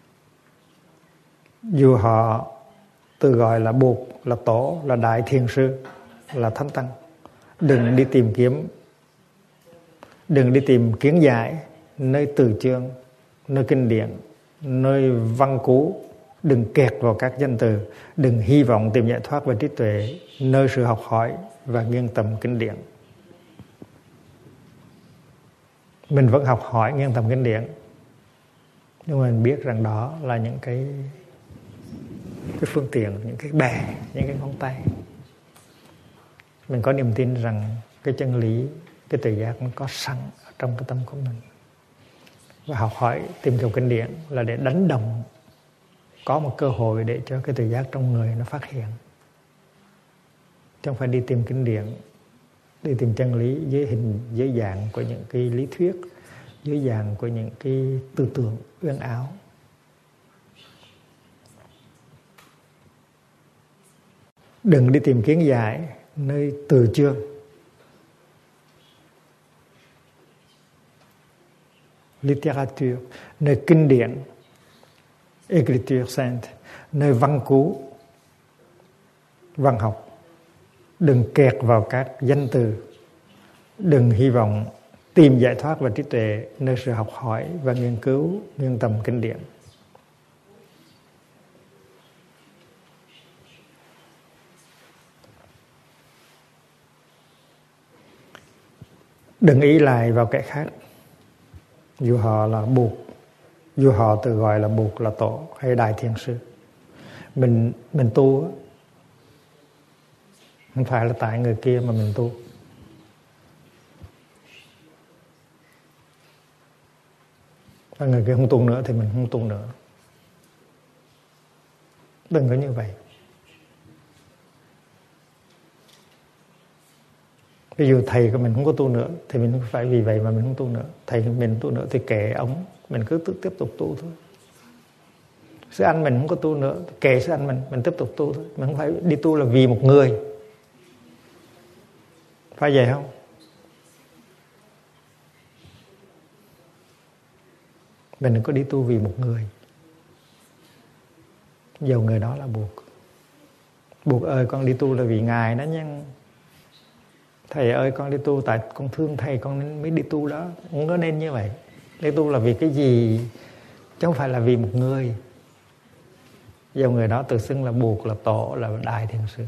[SPEAKER 1] Dù họ tự gọi là Bụt, là Tổ, là Đại Thiền Sư, là Thánh Tăng. Đừng đi tìm kiếm, đừng đi tìm kiến giải nơi từ chương, nơi kinh điển, nơi văn cú. Đừng kẹt vào các danh từ. Đừng hy vọng tìm giải thoát và trí tuệ nơi sự học hỏi và nghiêng tầm kinh điển. Mình vẫn học hỏi nghiên tầm kinh điển, nhưng mà mình biết rằng đó là những cái cái phương tiện, những cái bè, những cái ngón tay. Mình có niềm tin rằng cái chân lý, cái tự giác nó có sẵn ở trong cái tâm của mình. Và học hỏi tìm hiểu kinh điển là để đánh đồng, có một cơ hội để cho cái tự giác trong người nó phát hiện. Chứ không phải đi tìm kinh điển, đi tìm chân lý dưới hình, dưới dạng của những cái lý thuyết, dưới dạng của những cái tư tưởng uyên áo. Đừng đi tìm kiến giải nơi từ chương, littérature, nơi kinh điển, écriture sainte, nơi văn cú, văn học. Đừng kẹt vào các danh từ. Đừng hy vọng tìm giải thoát và trí tuệ nơi sự học hỏi và nghiên cứu nghiên tầm kinh điển. Đừng ý lại vào kẻ khác, dù họ là Bụt, dù họ tự gọi là Bụt, là Tổ hay Đại Thiền Sư. Mình mình tu không phải là tại người kia mà mình tu. Và người kia không tu nữa thì mình không tu nữa. Đừng có như vậy. Ví dụ thầy của mình không có tu nữa thì mình không phải vì vậy mà mình không tu nữa. Thầy mình tu nữa thì kệ ông, mình cứ tiếp tục tu thôi. Sư anh mình không có tu nữa, kệ sư anh mình, mình tiếp tục tu thôi. Mình không phải đi tu là vì một người. Phải vậy không? Mình đừng có đi tu vì một người, dầu người đó là Bụt. Bụt ơi, con đi tu là vì Ngài đó nha. Thầy ơi, con đi tu tại con thương thầy con mới đi tu đó. Không có nên như vậy. Đi tu là vì cái gì, chứ không phải là vì một người. Dầu người đó tự xưng là Bụt, là Tổ, là Đại Thiền Sư.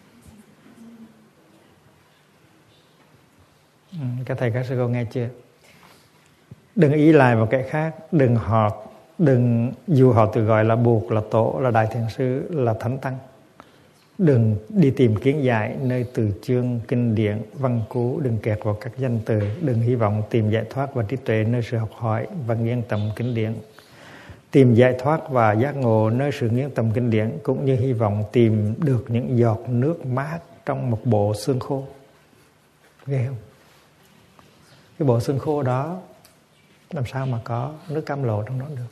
[SPEAKER 1] Ừ, các thầy các sư cô nghe chưa? Đừng ý lại vào kẻ khác. Đừng họ đừng dù họ tự gọi là Bụt, là Tổ, là Đại Thiền Sư, là Thánh Tăng. Đừng đi tìm kiến giải nơi từ chương, kinh điển, văn cú. Đừng kẹt vào các danh từ. Đừng hy vọng tìm giải thoát và trí tuệ nơi sự học hỏi và nghiên tầm kinh điển. Tìm giải thoát và giác ngộ nơi sự nghiên tầm kinh điển, cũng như hy vọng tìm được những giọt nước mát trong một bộ xương khô. Ghê không? Cái bộ xương khô đó làm sao mà có nước cam lộ trong đó được?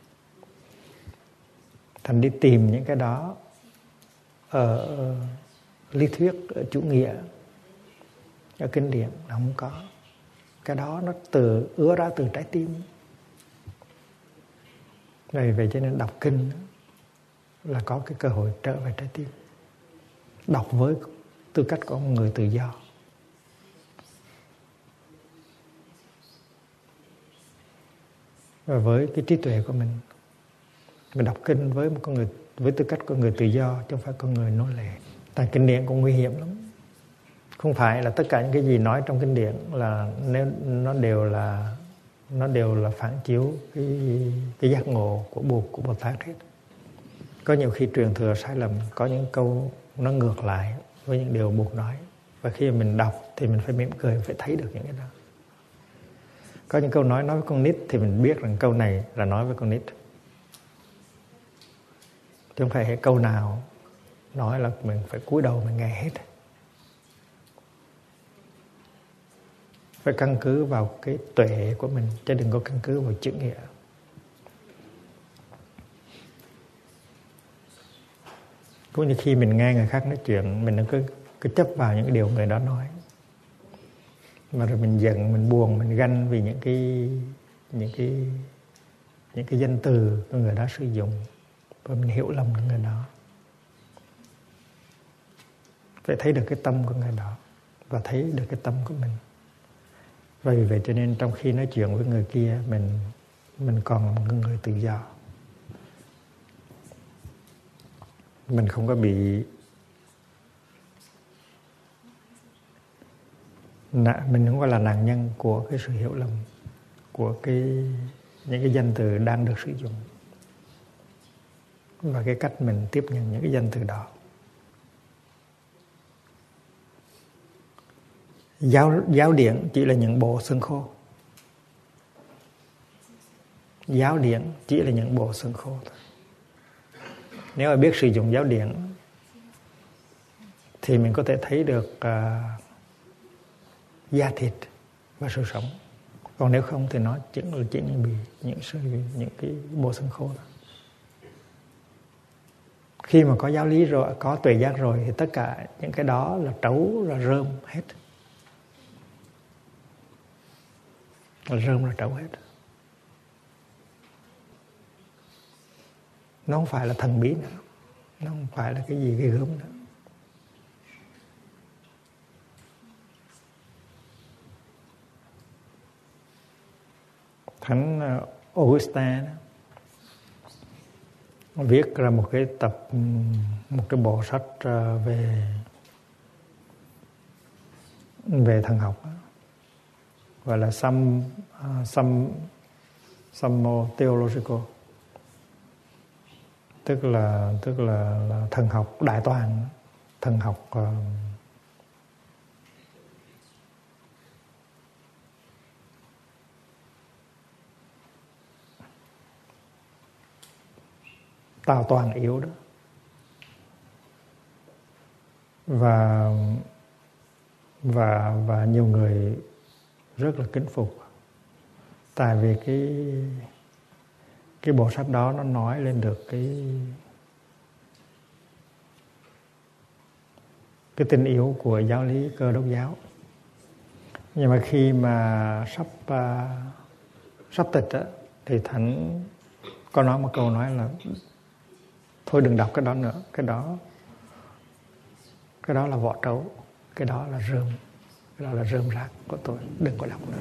[SPEAKER 1] Thành đi tìm những cái đó ở lý thuyết, ở chủ nghĩa, ở kinh điển là không có. Cái đó nó từ ứa ra từ trái tim. Vì vậy cho nên đọc kinh là có cái cơ hội trở về trái tim. Đọc với tư cách của một người tự do. Và với cái trí tuệ của mình, mình đọc kinh với một con người, với tư cách của người tự do, chứ không phải con người nô lệ. Tại kinh điển cũng nguy hiểm lắm. Không phải là tất cả những cái gì nói trong kinh điển là nếu nó đều là nó đều là phản chiếu cái cái giác ngộ của Bụt, của Bồ Tát hết. Có nhiều khi truyền thừa sai lầm, có những câu nó ngược lại với những điều Bụt nói. Và khi mình đọc thì mình phải mỉm cười, phải thấy được những cái đó. Có những câu nói nói với con nít thì mình biết rằng câu này là nói với con nít. Chứ không phải câu nào nói là mình phải cúi đầu mình nghe hết. Phải căn cứ vào cái tuệ của mình, chứ đừng có căn cứ vào chữ nghĩa. Cũng như khi mình nghe người khác nói chuyện, mình đừng cứ, cứ chấp vào những điều người đó nói. Mà rồi mình giận, mình buồn, mình ganh vì những cái những cái những cái danh từ của người đó sử dụng, và mình hiểu lầm người đó. Phải thấy được cái tâm của người đó và thấy được cái tâm của mình. Và vì vậy cho nên trong khi nói chuyện với người kia, mình mình còn là một người tự do. Mình không có bị mình không có là nạn nhân của cái sự hiểu lầm. của cái những cái danh từ đang được sử dụng và cái cách mình tiếp nhận những cái danh từ đó. Giáo, giáo điển chỉ là những bộ xương khô. Giáo điển chỉ là những bộ xương khô thôi. Nếu mà biết sử dụng giáo điển thì mình có thể thấy được uh, da thịt và sự sống. Còn nếu không thì nó chỉ là chỉ những bị những sự những cái bộ xương khô đó. Khi mà có giáo lý rồi, có tuệ giác rồi thì tất cả những cái đó là trấu, là rơm hết. Là rơm là trấu hết. Nó không phải là thần bí nữa. Nó không phải là cái gì ghê gớm nữa. Thánh Augustine viết ra một cái tập, một cái bộ sách về về thần học, gọi là Sum Sum Summo Theological, tức là tức là, là thần học đại toàn, thần học uh, tào toàn yếu đó. Và và và nhiều người rất là kính phục, tại vì cái cái bộ sách đó nó nói lên được cái cái tình yếu của giáo lý Cơ Đốc giáo. Nhưng mà khi mà sắp uh, sắp tịch á, thì Thánh có nói một câu nói là thôi đừng đọc cái đó nữa, cái đó cái đó là vỏ trấu, cái đó là rơm, cái đó là rơm rác của tôi, đừng có đọc nữa.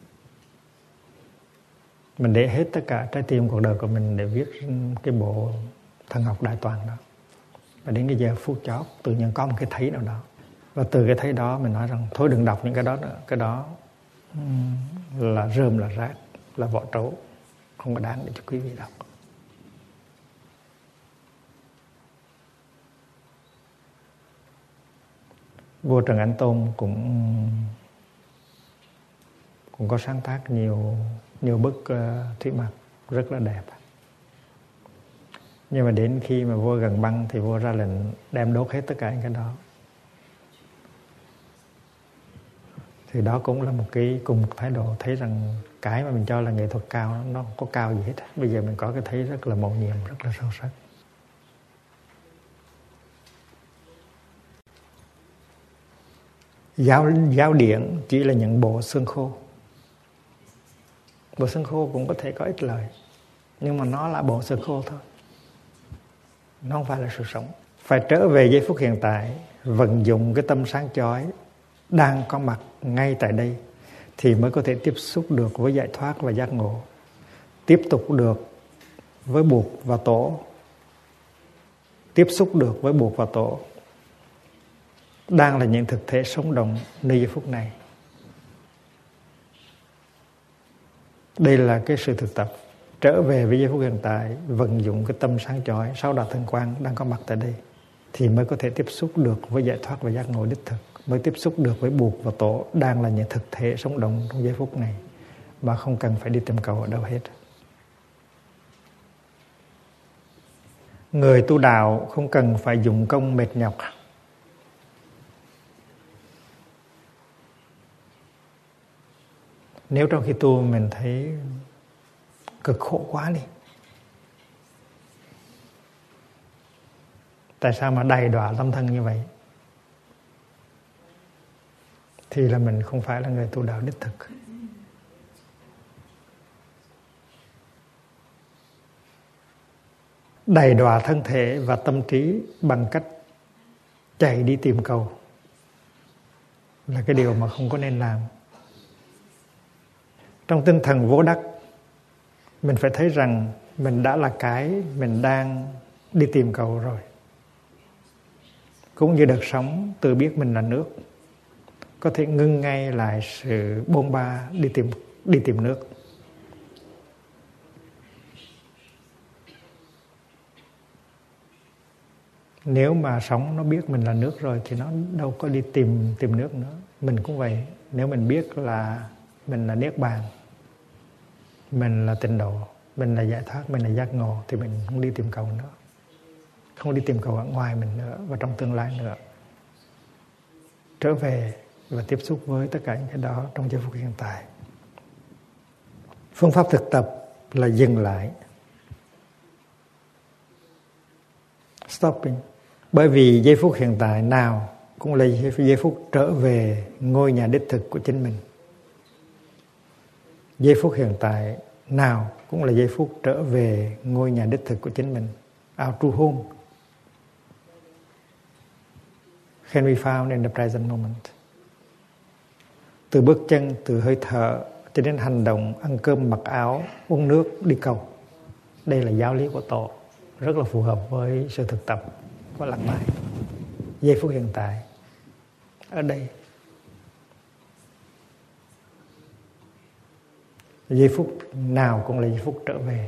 [SPEAKER 1] Mình để hết tất cả trái tim cuộc đời của mình để viết cái bộ thần học đại toàn đó. Và đến cái giờ phút chót tự nhiên có một cái thấy nào đó, và từ cái thấy đó mình nói rằng thôi đừng đọc những cái đó nữa, cái đó là rơm, là rác, là vỏ trấu, không có đáng để cho quý vị đọc. Vua Trần Anh Tôn cũng cũng có sáng tác nhiều nhiều bức uh, thủy mặc rất là đẹp. Nhưng mà đến khi mà vua gần băng thì vua ra lệnh đem đốt hết tất cả những cái đó. Thì đó cũng là một cái cùng một thái độ thấy rằng cái mà mình cho là nghệ thuật cao nó không có cao gì hết. Bây giờ mình có cái thấy rất là mầu nhiệm, rất là sâu sắc. Giáo, giáo điển chỉ là những bộ xương khô. Bộ xương khô cũng có thể có ích lợi, nhưng mà nó là bộ xương khô thôi. Nó không phải là sự sống. Phải trở về giây phút hiện tại, vận dụng cái tâm sáng chói đang có mặt ngay tại đây thì mới có thể tiếp xúc được với giải thoát và giác ngộ, tiếp tục được với buộc và tổ, tiếp xúc được với buộc và tổ. Đang là những thực thể sống động nơi giây phút này. Đây là cái sự thực tập trở về với giây phút hiện tại, vận dụng cái tâm sáng chói sáu đạo thần quang đang có mặt tại đây thì mới có thể tiếp xúc được với giải thoát và giác ngộ đích thực, mới tiếp xúc được với buộc và tổ đang là những thực thể sống động trong giây phút này mà không cần phải đi tìm cầu ở đâu hết. Người tu đạo không cần phải dụng công mệt nhọc. Nếu trong khi tu mình thấy cực khổ quá đi, tại sao mà đầy đọa tâm thân như vậy, thì là mình không phải là người tu đạo đích thực. Đầy đọa thân thể và tâm trí bằng cách chạy đi tìm cầu là cái điều mà không có nên làm. Trong tinh thần vô đắc, mình phải thấy rằng mình đã là cái mình đang đi tìm cầu rồi. Cũng như đợt sóng tự biết mình là nước, có thể ngưng ngay lại sự bôn ba đi tìm đi tìm nước. Nếu mà sóng nó biết mình là nước rồi thì nó đâu có đi tìm tìm nước nữa. Mình cũng vậy. Nếu mình biết là mình là niết bàn, mình là tịnh độ, mình là giải thoát, mình là giác ngộ, thì mình không đi tìm cầu nữa, không đi tìm cầu ở ngoài mình nữa và trong tương lai nữa. Trở về và tiếp xúc với tất cả những cái đó trong giây phút hiện tại. Phương pháp thực tập là dừng lại, stopping. Bởi vì giây phút hiện tại nào cũng là giây phút trở về ngôi nhà đích thực của chính mình. Giây phút hiện tại nào cũng là giây phút trở về ngôi nhà đích thực của chính mình. Our true home can be found in the present moment. Từ bước chân, từ hơi thở cho đến hành động, ăn cơm, mặc áo, uống nước, đi cầu. Đây là giáo lý của Tổ, rất là phù hợp với sự thực tập và lắng lại. Giây phút hiện tại, ở đây. Giây phút nào cũng là giây phút trở về.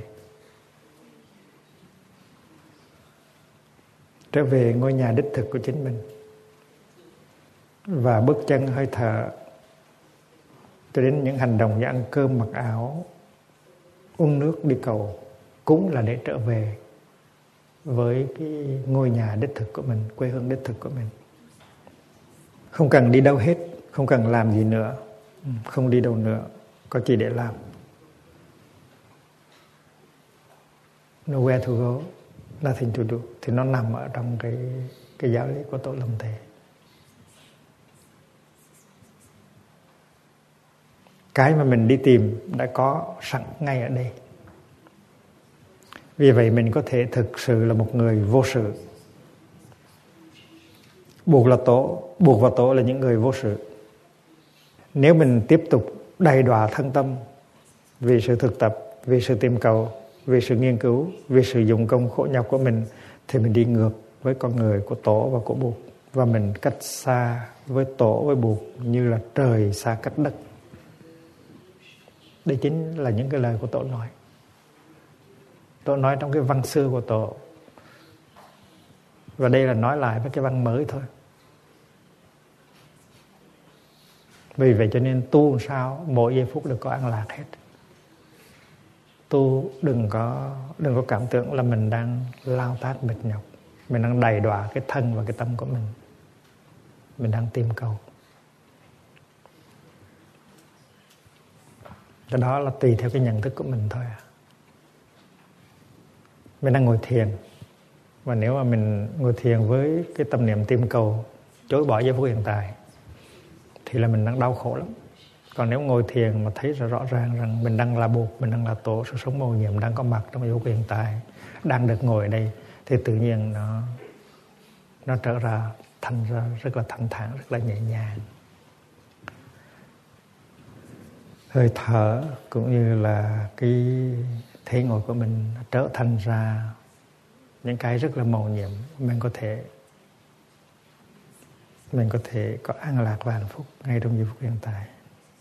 [SPEAKER 1] Trở về ngôi nhà đích thực của chính mình. Và bước chân, hơi thở cho đến những hành động như ăn cơm, mặc áo, uống nước, đi cầu cũng là để trở về với cái ngôi nhà đích thực của mình, quê hương đích thực của mình. Không cần đi đâu hết, không cần làm gì nữa, không đi đâu nữa, có gì để làm. Nowhere to go, nothing to do. Thì nó nằm ở trong cái, cái giáo lý của Tổ Lâm Thể. Cái mà mình đi tìm đã có sẵn ngay ở đây. Vì vậy mình có thể thực sự là một người vô sự. Buộc là tổ, buộc và tổ là những người vô sự. Nếu mình tiếp tục đầy đọa thân tâm vì sự thực tập, vì sự tìm cầu, vì sự nghiên cứu, vì sự dụng công khổ nhọc của mình, thì mình đi ngược với con người của tổ và của buộc. Và mình cách xa với tổ, với buộc như là trời xa cách đất. Đây chính là những cái lời của Tổ nói. Tổ nói trong cái văn xưa của Tổ. Và đây là nói lại với cái văn mới thôi. Vì vậy cho nên tu sao mỗi giây phút đều có an lạc hết. Tu đừng có đừng có cảm tưởng là mình đang lao tác mệt nhọc, mình đang đầy đọa cái thân và cái tâm của mình, mình đang tìm cầu. Cái đó là tùy theo cái nhận thức của mình thôi. Mình đang ngồi thiền, và nếu mà mình ngồi thiền với cái tâm niệm tìm cầu, chối bỏ giây phút hiện tại, thì là mình đang đau khổ lắm. Còn nếu ngồi thiền mà thấy rõ ràng rằng mình đang là buộc, mình đang là tổ, sự sống mầu nhiệm đang có mặt trong giây phút hiện tại, đang được ngồi ở đây, thì tự nhiên nó nó trở ra thành ra rất là thanh thản, rất là nhẹ nhàng. Hơi thở cũng như là cái thế ngồi của mình trở thành ra những cái rất là mầu nhiệm. Mình có thể mình có thể có an lạc và hạnh phúc ngay trong giây phút hiện tại.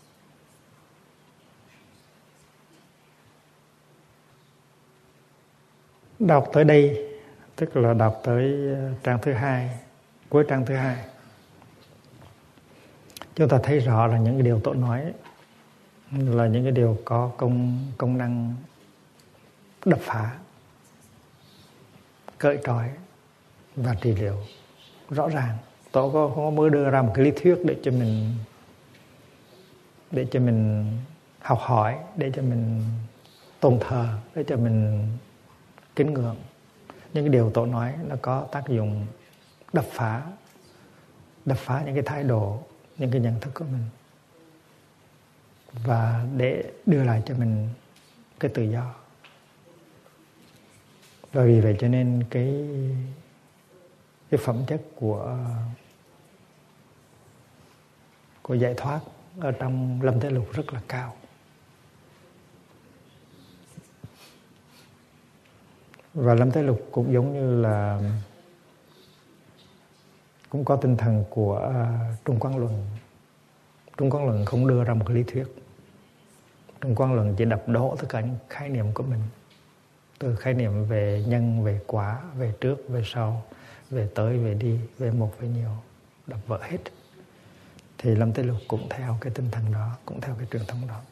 [SPEAKER 1] Đọc tới đây, tức là đọc tới trang thứ hai, cuối trang thứ hai, chúng ta thấy rõ là những cái điều Tổ nói là những cái điều có công công năng đập phá, cởi trói và trị liệu rõ ràng. Tổ có không có mới đưa ra một cái lý thuyết để cho mình để cho mình học hỏi, để cho mình tôn thờ, để cho mình kính ngưỡng. Những cái điều Tổ nói nó có tác dụng đập phá, đập phá những cái thái độ, những cái nhận thức của mình, và để đưa lại cho mình cái tự do. Và vì vậy cho nên cái cái phẩm chất của của giải thoát ở trong Lâm Thế Lục rất là cao. Và Lâm Thế Lục cũng giống như là cũng có tinh thần của uh, Trung Quán Luận. Trung Quán Luận không đưa ra một cái lý thuyết. Trung Quán Luận chỉ đập đổ tất cả những khái niệm của mình, từ khái niệm về nhân, về quả, về trước, về sau, về tới, về đi, về một, về nhiều, đập vỡ hết. Thì Lâm Tây Lục cũng theo cái tinh thần đó, cũng theo cái truyền thống đó.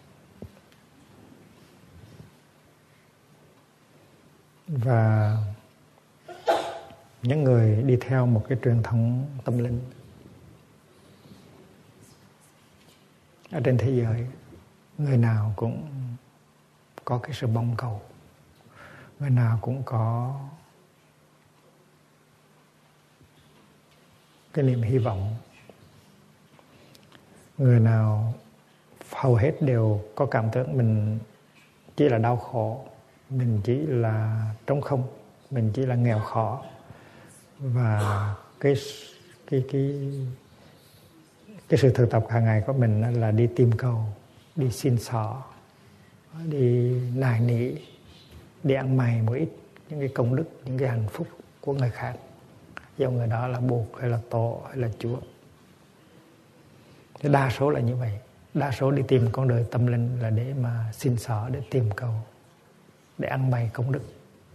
[SPEAKER 1] Và những người đi theo một cái truyền thống tâm linh ở trên thế giới, người nào cũng có cái sự mong cầu, người nào cũng có cái niềm hy vọng, người nào hầu hết đều có cảm tưởng mình chỉ là đau khổ, mình chỉ là trống không, mình chỉ là nghèo khó. Và cái cái cái cái sự thực tập hàng ngày của mình là đi tìm cầu, đi xin xỏ, đi nài nỉ, đi ăn mày một ít những cái công đức, những cái hạnh phúc của người khác, dù người đó là Bụt hay là Tổ hay là Chúa. Thì đa số là như vậy. Đa số đi tìm con đường tâm linh là để mà xin xỏ, để tìm cầu, để ăn mày công đức.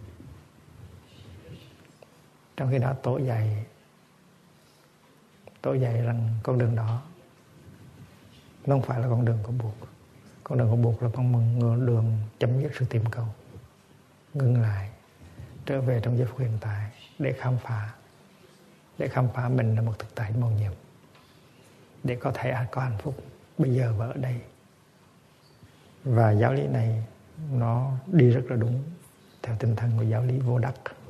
[SPEAKER 1] Trong khi đó Tổ dạy Tổ dạy rằng con đường đó nó không phải là con đường của Bụt. Con đường của Bụt là con đường chấm dứt sự tìm cầu, ngưng lại, trở về trong giây phút hiện tại để khám phá, để khám phá mình là một thực tại màu nhiệm, để có thể có hạnh phúc bây giờ và ở đây. Và giáo lý này nó đi rất là đúng theo tinh thần của giáo lý Vô Đắc.